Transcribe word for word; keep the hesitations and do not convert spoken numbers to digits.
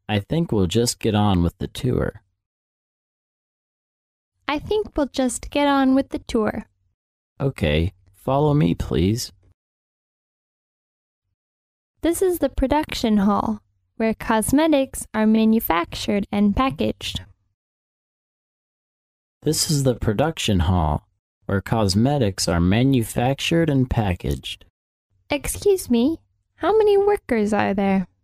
I think we'll just get on with the tour. I think we'll just get on with the tour. Okay, follow me, please. This is the production hall, where cosmetics are manufactured and packaged. This is the production hall, where cosmetics are manufactured and packaged. Excuse me, how many workers are there?